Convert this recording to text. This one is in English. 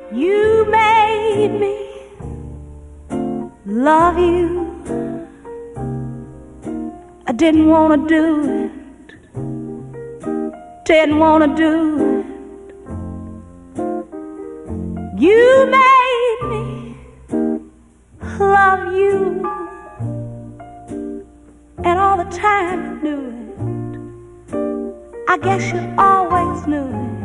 You made me love you. I didn't want to do it. Didn't want to do it. You made me love you. And all the time you knew it. I guess you always knew it.